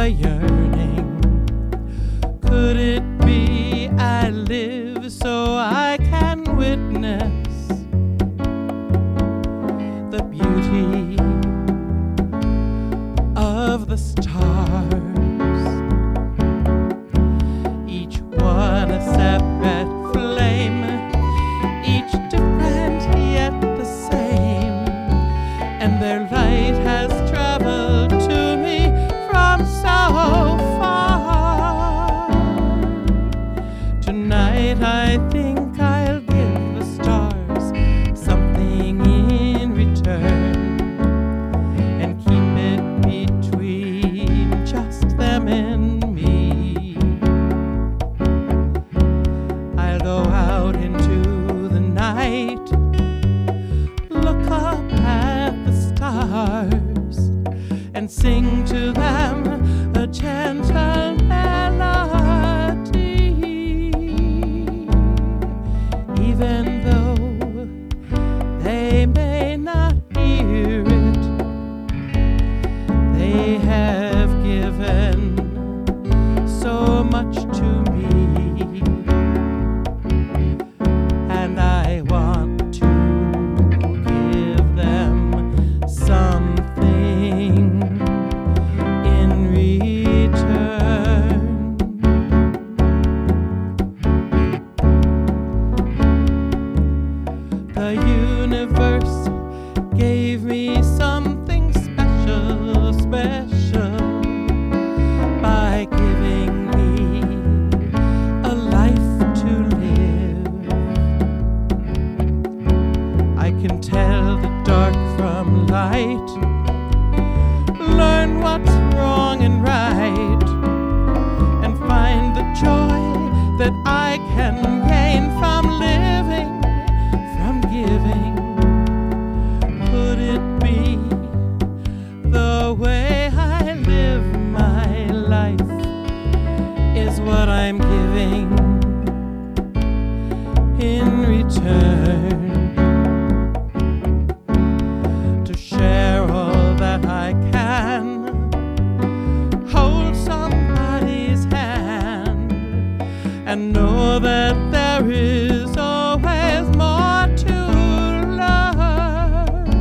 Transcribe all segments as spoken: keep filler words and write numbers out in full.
a yearning. Could it be I live so I can witness the beauty of the stars, each one a separate flame, each different yet the same, and their light has traveled to me from so far. Tonight I think I'll give the stars something in return, and keep it between just them and me. I'll go out into the night, look up at the stars, and sing to them a gentle melody. Even though they may not hear it, they have given so much to me, and I want to give them something in return. The universe gave me something special, special, by giving me a life to live. I can tell the dark from light, learn what's wrong and right, and find the joy that I can gain from living, from giving. Could it be the way I live my life is what I'm giving in return? To share all that I can, hold somebody's hand, and know that there is always more to learn.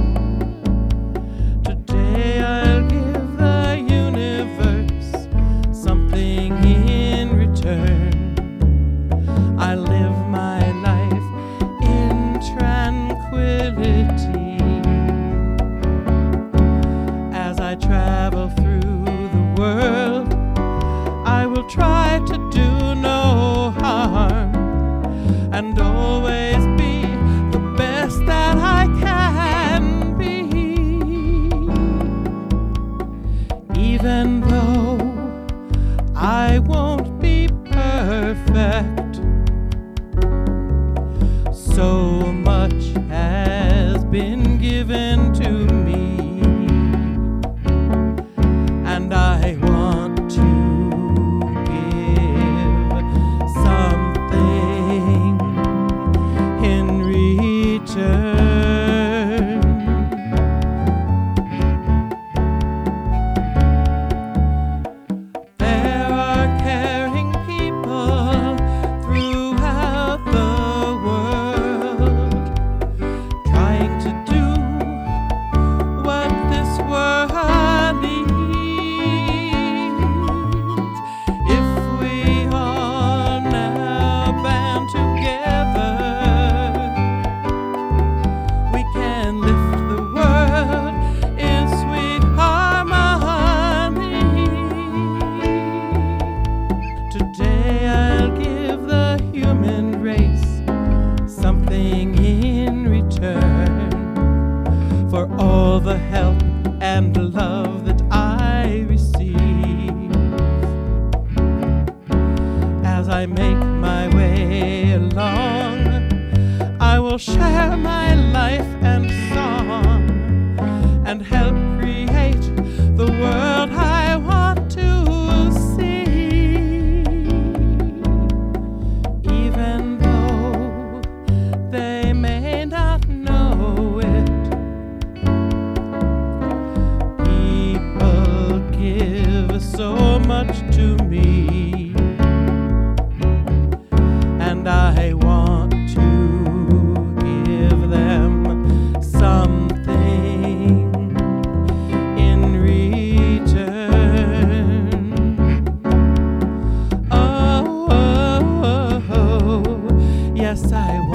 Today I'll give the universe something in return. I live my life in tranquility. As I travel through the world, I will try to do no harm, and always be the best that I can be. Even though I won't be perfect, so much has been given to me, and I want to give something in return. There are caring people throughout the world, trying to do what this world needs. If we all now band together, we can lift the world in sweet harmony. Today I'll give the human race something in return for all the help and love that I receive. As I make my way along, I will share my life and song, and help create the world I want to see. Even though they may not know it, people give so to me, and I want to give them something in return. Oh, oh, oh, yes, I want